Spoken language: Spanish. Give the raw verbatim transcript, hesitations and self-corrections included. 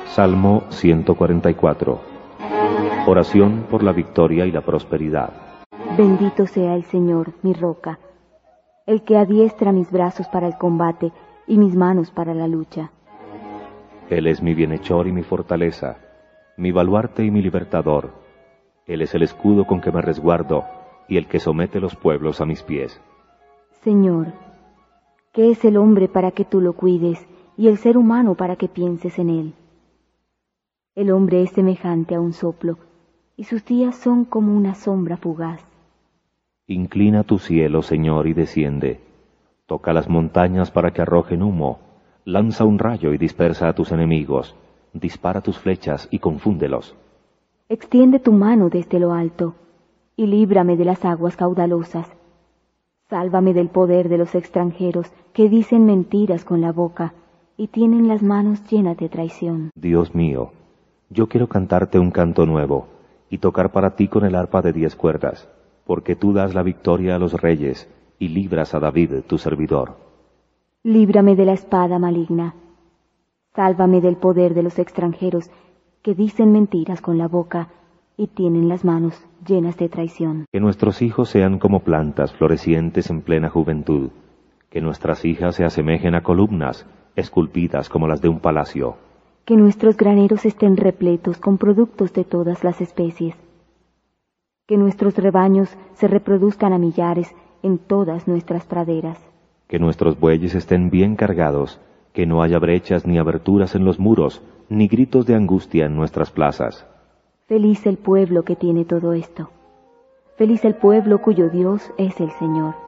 Salmo ciento cuarenta y cuatro. Oración por la victoria y la prosperidad. Bendito sea el Señor, mi roca, el que adiestra mis brazos para el combate y mis manos para la lucha. Él es mi bienhechor y mi fortaleza, mi baluarte y mi libertador. Él es el escudo con que me resguardo y el que somete los pueblos a mis pies. Señor, ¿qué es el hombre para que tú lo cuides y el ser humano para que pienses en él? El hombre es semejante a un soplo, y sus días son como una sombra fugaz. Inclina tu cielo, Señor, y desciende. Toca las montañas para que arrojen humo. Lanza un rayo y dispersa a tus enemigos. Dispara tus flechas y confúndelos. Extiende tu mano desde lo alto, y líbrame de las aguas caudalosas. Sálvame del poder de los extranjeros que dicen mentiras con la boca y tienen las manos llenas de traición. Dios mío, yo quiero cantarte un canto nuevo y tocar para ti con el arpa de diez cuerdas, porque tú das la victoria a los reyes y libras a David, tu servidor. Líbrame de la espada maligna. Sálvame del poder de los extranjeros que dicen mentiras con la boca y tienen las manos llenas de traición. Que nuestros hijos sean como plantas florecientes en plena juventud, que nuestras hijas se asemejen a columnas esculpidas como las de un palacio. Que nuestros graneros estén repletos con productos de todas las especies. Que nuestros rebaños se reproduzcan a millares en todas nuestras praderas. Que nuestros bueyes estén bien cargados, que no haya brechas ni aberturas en los muros, ni gritos de angustia en nuestras plazas. Feliz el pueblo que tiene todo esto. Feliz el pueblo cuyo Dios es el Señor.